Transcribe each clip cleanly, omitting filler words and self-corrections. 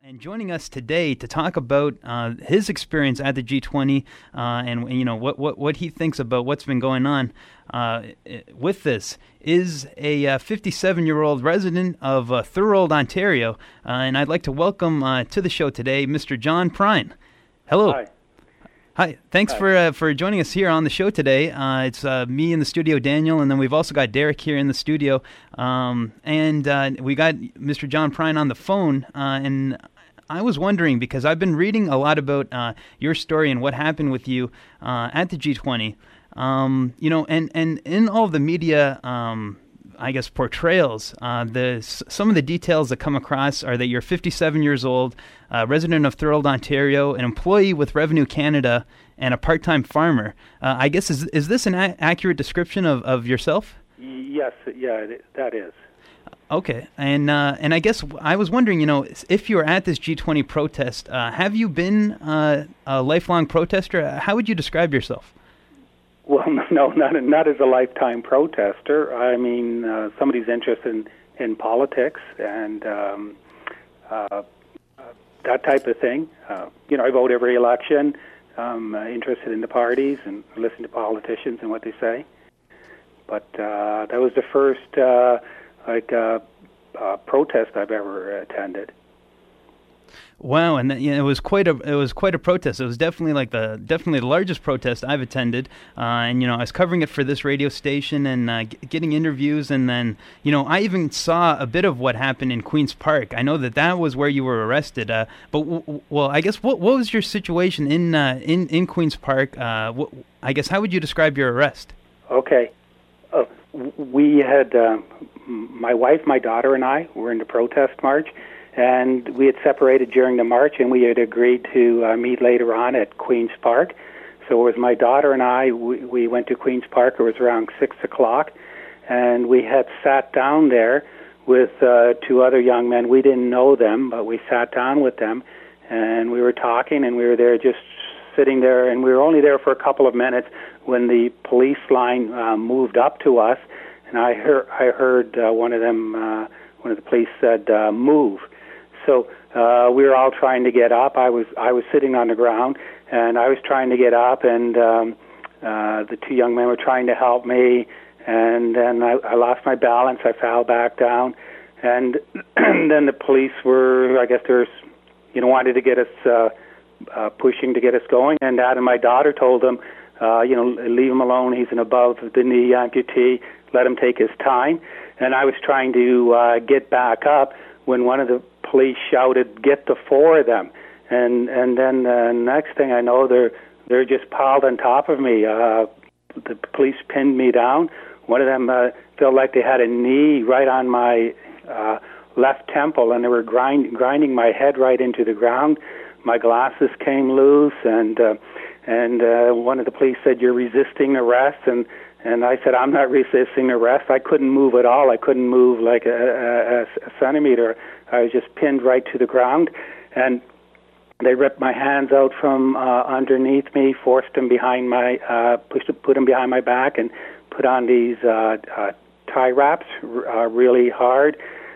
And joining us today to talk about his experience at the G20 and what he thinks about what's been going on with this is a 57-year-old resident of Thorold, Ontario, and I'd like to welcome to the show today Mr. John Prine. Hello. Hi. Hi. Thanks for joining us here on the show today. It's me in the studio, Daniel, and then we've also got Derek here in the studio, and we got Mr. John Prine on the phone, and I was wondering, because I've been reading a lot about your story and what happened with you at the G20, and in all of the media, I guess, portrayals, some of the details that come across are that you're 57 years old, resident of Thorold, Ontario, an employee with Revenue Canada, and a part-time farmer. I guess, is this an accurate description of yourself? Yes, that is. Okay, and I guess I was wondering, if you were at this G20 protest, have you been a lifelong protester? How would you describe yourself? Well, no, not as a lifetime protester. I mean, somebody's interested in politics and that type of thing. I vote every election. I'm interested in the parties and listen to politicians and what they say. But that was the first protest I've ever attended. Wow, and it was quite a protest. It was definitely the largest protest I've attended. And I was covering it for this radio station and getting interviews, and then I even saw a bit of what happened in Queen's Park. I know that was where you were arrested. But I guess what was your situation in Queen's Park? I guess, how would you describe your arrest? Okay, we had my wife, my daughter, and I were in the protest march. And we had separated during the march, and we had agreed to meet later on at Queen's Park. So it was my daughter and I, we went to Queen's Park. It was around 6 o'clock, and we had sat down there with two other young men. We didn't know them, but we sat down with them, and we were talking, and we were there just sitting there, and we were only there for a couple of minutes when the police line moved up to us, and I heard one of the police said, "Move." So we were all trying to get up. I was sitting on the ground, and I was trying to get up, and the two young men were trying to help me, and then I lost my balance. I fell back down, and then the police were, I guess, wanted to get us pushing to get us going. And Dad and my daughter told them, leave him alone. He's an above the knee amputee. Let him take his time. And I was trying to get back up when one of the police shouted, "Get the four of them!" And then the next thing I know, they're just piled on top of me. The police pinned me down. One of them felt like they had a knee right on my left temple, and they were grinding my head right into the ground. My glasses came loose, and one of the police said, "You're resisting arrest," and I said, "I'm not resisting arrest." I couldn't move at all. I couldn't move like a centimeter. I was just pinned right to the ground, and they ripped my hands out from underneath me, forced them behind put them behind my back, and put on these tie wraps really hard.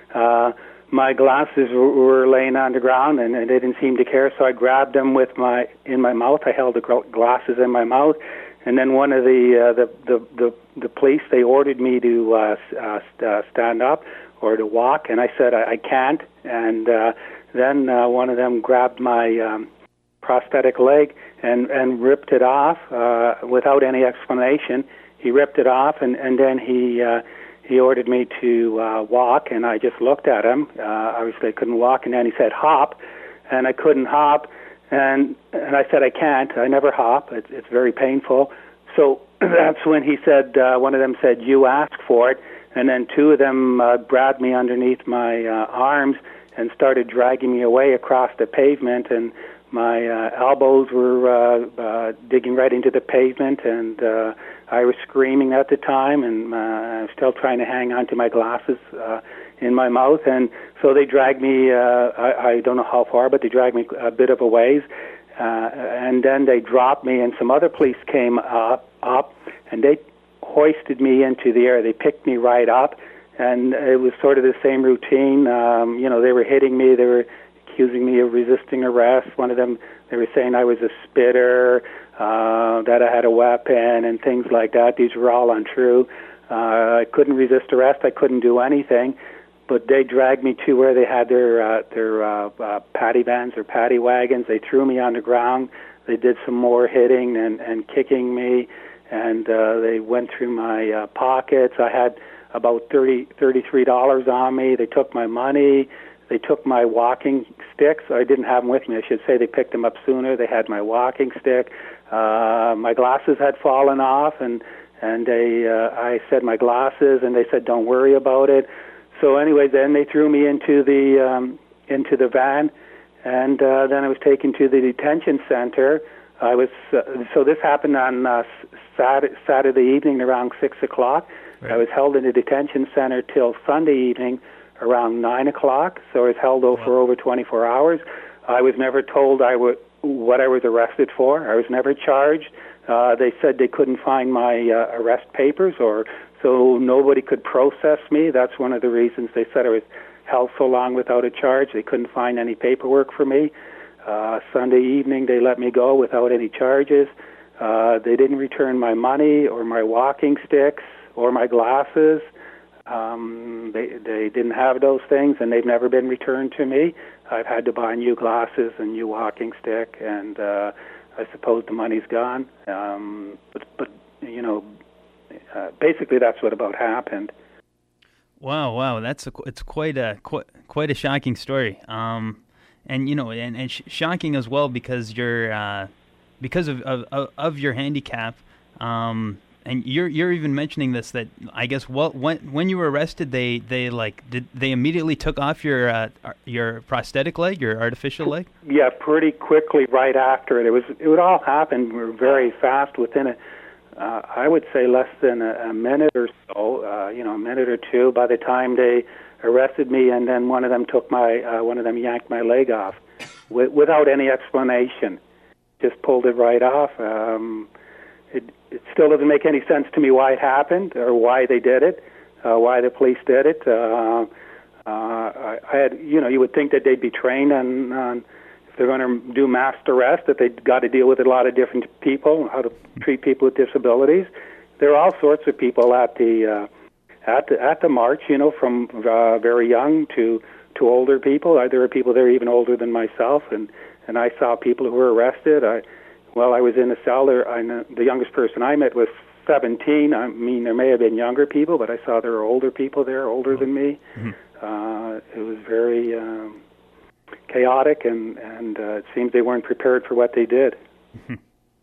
My glasses were laying on the ground, and they didn't seem to care. So I grabbed them in my mouth. I held the glasses in my mouth. And then one of the police, they ordered me to stand up or to walk, and I said I can't. And then one of them grabbed my prosthetic leg and ripped it off without any explanation. He ripped it off, and then he ordered me to walk, and I just looked at him. Obviously, I couldn't walk, and then he said hop, and I couldn't hop. And I said, I can't. I never hop. It's very painful. So that's when he said, one of them said, "You ask for it." And then two of them grabbed me underneath my arms and started dragging me away across the pavement. And my elbows were digging right into the pavement. And I was screaming at the time, and I was still trying to hang on to my glasses in my mouth. And so they dragged me, I don't know how far, but they dragged me a bit of a ways. And then they dropped me, and some other police came up, and they hoisted me into the air. They picked me right up, and it was sort of the same routine. They were hitting me. They were accusing me of resisting arrest. One of them, they were saying I was a spitter, that I had a weapon and things like that. These were all untrue. I couldn't resist arrest. I couldn't do anything. But they dragged me to where they had their paddy vans or paddy wagons. They threw me on the ground. They did some more hitting and kicking me, and they went through my pockets. I had about $33 on me. They took my money. They took my walking sticks. I didn't have them with me. I should say they picked them up sooner. They had my walking stick. My glasses had fallen off, and I said my glasses, and they said don't worry about it. So anyway, then they threw me into the van, and then I was taken to the detention center. I was so this happened on Saturday evening around 6 o'clock. Right. I was held in the detention center till Sunday evening around 9 o'clock. So I was held for over 24 hours. I was never told what I was arrested for. I was never charged. They said they couldn't find my arrest papers, so nobody could process me. That's one of the reasons they said I was held so long without a charge. They couldn't find any paperwork for me. Sunday evening, they let me go without any charges. They didn't return my money or my walking sticks or my glasses. They didn't have those things, and they've never been returned to me. I've had to buy new glasses and new walking stick, and I suppose the money's gone. But basically that's what about happened. Wow, it's quite a shocking story. And shocking as well because you're because of your handicap. And you're even mentioning this, that I guess when you were arrested, they immediately took off your prosthetic leg, your artificial leg? Yeah, pretty quickly right after it. It would all happen very fast within I would say less than a minute or so, a minute or two. By the time they arrested me, and then one of them yanked my leg off without any explanation, just pulled it right off. It still doesn't make any sense to me why it happened or why they did it, why the police did it. I had, you would think that they'd be trained on if they're going to do mass arrest, that they've got to deal with a lot of different people, how to treat people with disabilities. There are all sorts of people at the march, from very young to older people. There are people there even older than myself, and I saw people who were arrested. I was in a cell there. The youngest person I met was 17. I mean, there may have been younger people, but I saw there were older people there, older than me. Mm-hmm. It was very chaotic, and it seems they weren't prepared for what they did. Mm-hmm.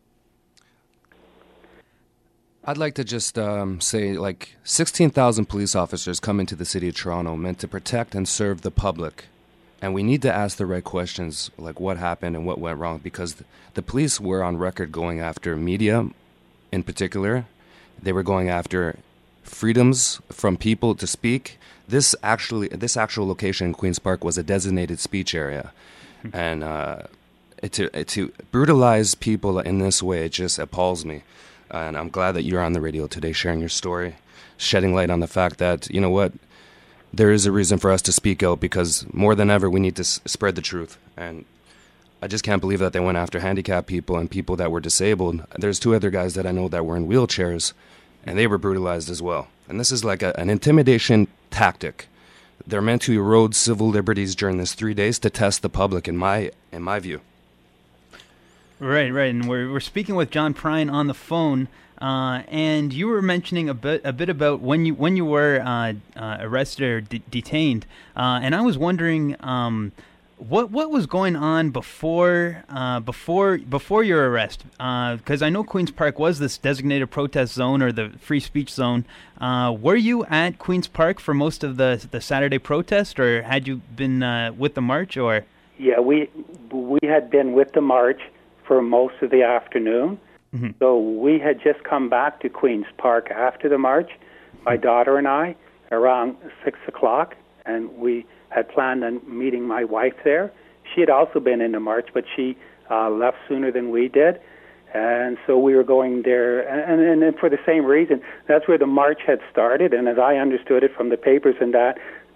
I'd like to just say, 16,000 police officers come into the city of Toronto meant to protect and serve the public. And we need to ask the right questions, like what happened and what went wrong, because the police were on record going after media in particular. They were going after freedoms from people to speak. This actual location in Queen's Park was a designated speech area. And to brutalize people in this way, it just appalls me. And I'm glad that you're on the radio today sharing your story, shedding light on the fact that, there is a reason for us to speak out, because more than ever we need to spread the truth. And I just can't believe that they went after handicapped people and people that were disabled. There's 2 other guys that I know that were in wheelchairs, and they were brutalized as well. And this is like an intimidation tactic. They're meant to erode civil liberties during this 3 days to test the public, in my view. Right, and we're speaking with John Prine on the phone. And you were mentioning a bit about when you were arrested or detained, and I was wondering what was going on before your arrest, because I know Queen's Park was this designated protest zone or the free speech zone. Were you at Queen's Park for most of the Saturday protest, or had you been with the march? Or yeah, we had been with the march for most of the afternoon. Mm-hmm. So we had just come back to Queen's Park after the march, my daughter and I, around 6 o'clock, and we had planned on meeting my wife there. She had also been in the march, but she left sooner than we did, and so we were going there, and for the same reason. That's where the march had started, and as I understood it from the papers and that,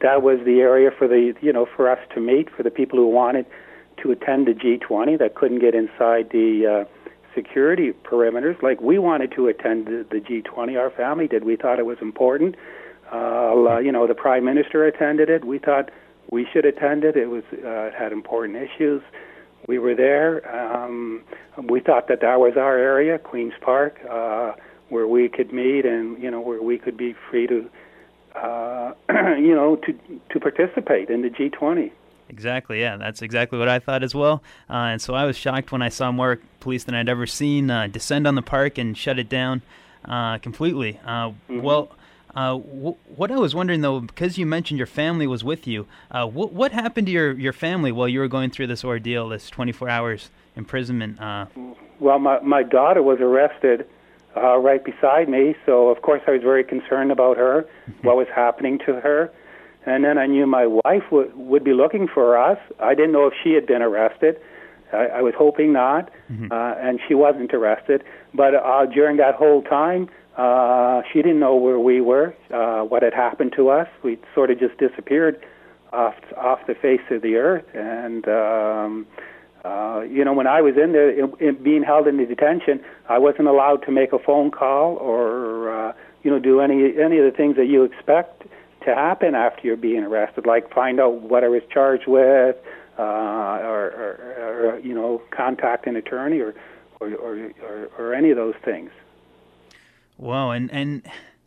that was the area for for us to meet, for the people who wanted to attend the G20 that couldn't get inside the security perimeters. Like, we wanted to attend the G20. Our family did. We thought it was important. The Prime Minister attended it. We thought we should attend it. It had important issues. We were there. We thought that was our area, Queen's Park, where we could meet and where we could be free to to participate in the G20. Exactly, yeah, that's exactly what I thought as well. And so I was shocked when I saw more police than I'd ever seen descend on the park and shut it down completely. Well, what I was wondering, though, because you mentioned your family was with you, what happened to your family while you were going through this ordeal, this 24 hours imprisonment? Well, my daughter was arrested right beside me, so of course I was very concerned about her, what was happening to her. And then I knew my wife would be looking for us. I didn't know if she had been arrested. I was hoping not, and she wasn't arrested. But during that whole time, she didn't know where we were, what had happened to us. We sort of just disappeared off the face of the earth. And when I was in there, being held in the detention, I wasn't allowed to make a phone call or do any of the things that you expect to happen after you're being arrested, like find out what I was charged with, or contact an attorney, or any of those things. Wow, and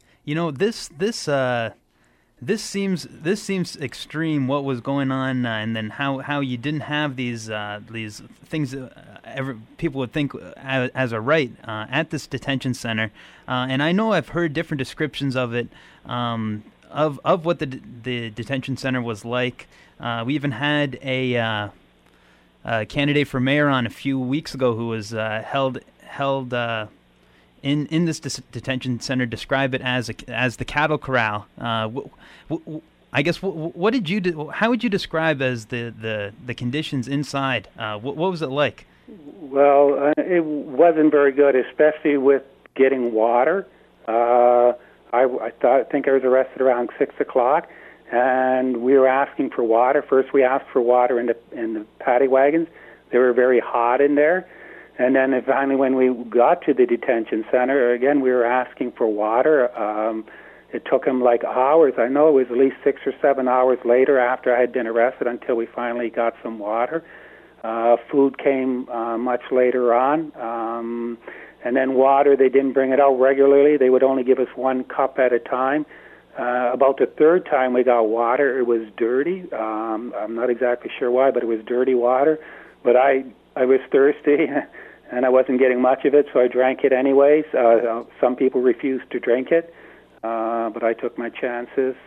this seems extreme. What was going on, and then how you didn't have these things people would think as a right at this detention center, and I know I've heard different descriptions of it. Of what the detention center was like. We even had a candidate for mayor on a few weeks ago who was held in this detention center. Describe it as the cattle corral. I guess what did you do? How would you describe as the conditions inside? What was it like? Well, it wasn't very good, especially with getting water. I think I was arrested around 6 o'clock, and we were asking for water. First, we asked for water in the paddy wagons. They were very hot in there. And then finally, when we got to the detention center, again, we were asking for water. It took them like hours. I know it was at least 6 or 7 hours later after I had been arrested until we finally got some water. Food came much later on. And then water, they didn't bring it out regularly. They would only give us 1 cup at a time. About the third time we got water, it was dirty. I'm not exactly sure why, but it was dirty water. But I was thirsty, and I wasn't getting much of it, so I drank it anyways. Some people refused to drink it, but I took my chances.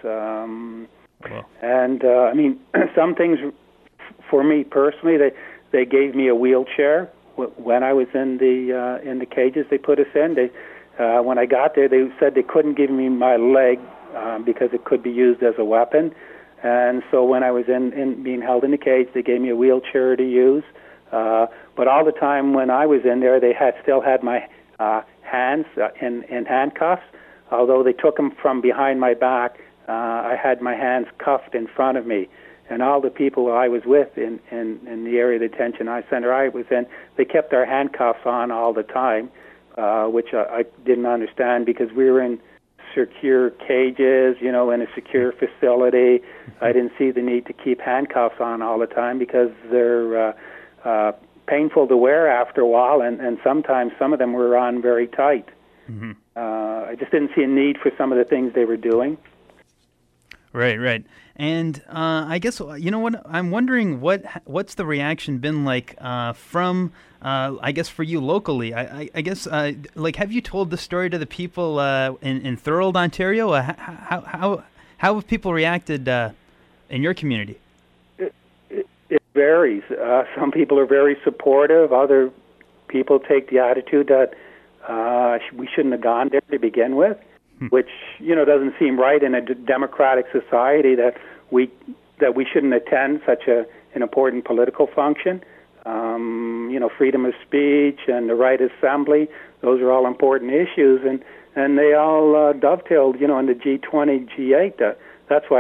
And, some things, for me personally, they gave me a wheelchair. When I was in the cages they put us in, when I got there, they said they couldn't give me my leg because it could be used as a weapon. And so when I was in being held in the cage, they gave me a wheelchair to use. But all the time when I was in there, they still had my hands in handcuffs. Although they took them from behind my back, I had my hands cuffed in front of me. And all the people I was with in the area of detention center I was in, they kept their handcuffs on all the time, which I didn't understand because we were in secure cages, in a secure facility. I didn't see the need to keep handcuffs on all the time because they're painful to wear after a while, and sometimes some of them were on very tight. Mm-hmm. I just didn't see a need for some of the things they were doing. Right. And I guess, what I'm wondering, what's the reaction been like from, I guess, for you locally? I guess, have you told the story to the people in Thorold, Ontario? How have people reacted in your community? It varies. Some people are very supportive. Other people take the attitude that we shouldn't have gone there to begin with. Which doesn't seem right in a democratic society that we shouldn't attend such an important political function. Freedom of speech and the right of assembly; those are all important issues, and they all dovetailed, in the G20, G8. That's why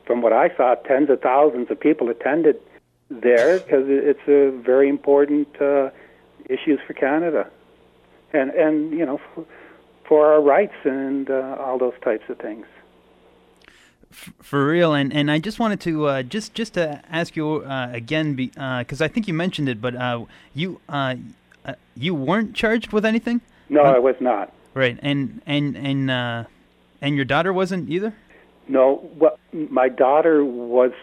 from what I saw, tens of thousands of people attended there because it's a very important issues for Canada, and for our rights and all those types of things. For real, and I just wanted to just to ask you again, because I think you mentioned it, but you weren't charged with anything? No, I was not. Right, and your daughter wasn't either? No, well, my daughter was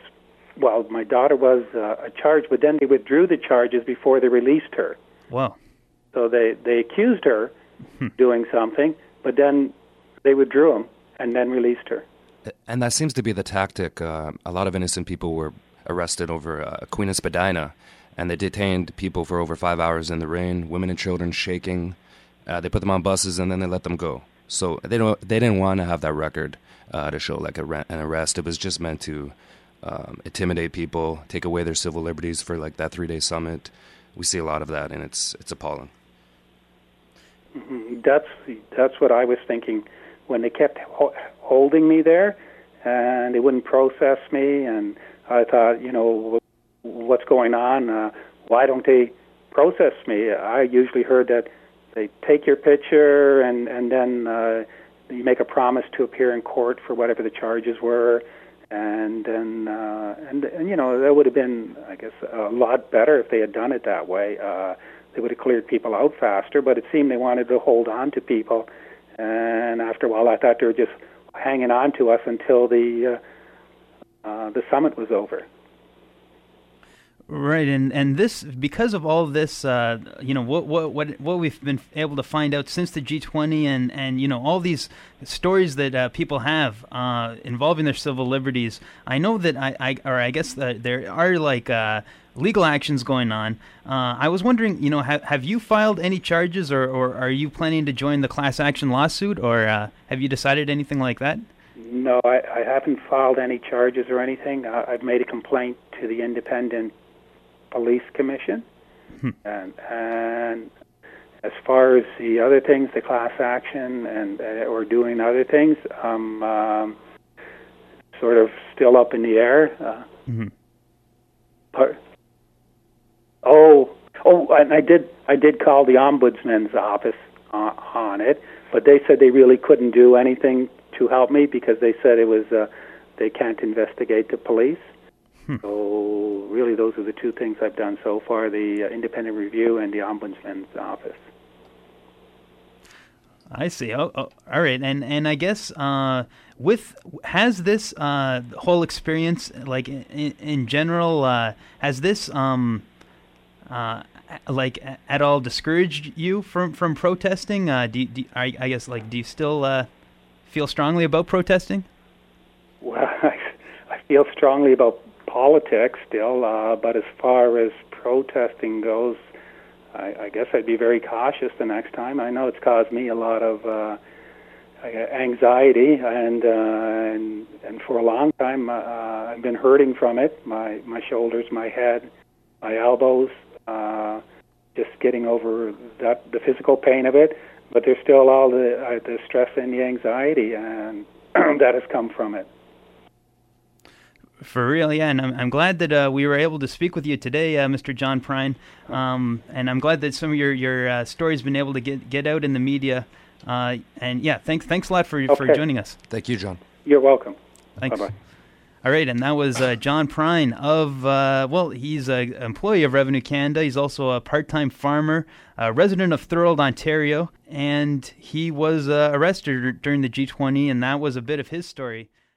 charged, but then they withdrew the charges before they released her. Wow. So they accused her doing something, but then they withdrew them and then released her. And that seems to be the tactic. A lot of innocent people were arrested over Queen of Spadina, and they detained people for over 5 hours in the rain, women and children shaking. They put them on buses, and then they let them go. So they didn't want to have that record to show like an arrest. It was just meant to intimidate people, take away their civil liberties for like that 3-day summit. We see a lot of that, and it's appalling. Mm-hmm. That's what I was thinking when they kept holding me there, and they wouldn't process me. And I thought, what's going on? Why don't they process me? I usually heard that they take your picture and then you make a promise to appear in court for whatever the charges were, and then that would have been, I guess, a lot better if they had done it that way. They would have cleared people out faster, but it seemed they wanted to hold on to people. And after a while, I thought they were just hanging on to us until the summit was over. Right, and this, because of all this, what we've been able to find out since the G20, and all these stories that people have involving their civil liberties. I know that I guess that there are like legal actions going on. I was wondering, have you filed any charges, or are you planning to join the class action lawsuit, or have you decided anything like that? No, I haven't filed any charges or anything. I've made a complaint to the Independent Police Commission, and as far as the other things, the class action and or doing other things, I'm sort of still up in the air. And I did call the Ombudsman's office on it, but they said they really couldn't do anything to help me because they said it was they can't investigate the police. So really, those are the two things I've done so far: the independent review and the Ombudsman's office. I see. Oh, all right. And I guess has this whole experience, like in general, has this like at all discouraged you from protesting? Do you still feel strongly about protesting? Well, I feel strongly about politics still, but as far as protesting goes, I guess I'd be very cautious the next time. I know it's caused me a lot of anxiety, and for a long time I've been hurting from it. My shoulders, my head, my elbows, just getting over the physical pain of it. But there's still all the stress and the anxiety, and that has come from it. For real, yeah, and I'm glad that we were able to speak with you today, Mr. John Prine, and I'm glad that some of your story's been able to get out in the media, and yeah, thanks a lot for joining us. Thank you, John. You're welcome. Thanks. Bye-bye. All right, and that was John Prine of, he's an employee of Revenue Canada. He's also a part-time farmer, a resident of Thorold, Ontario, and he was arrested during the G20, and that was a bit of his story.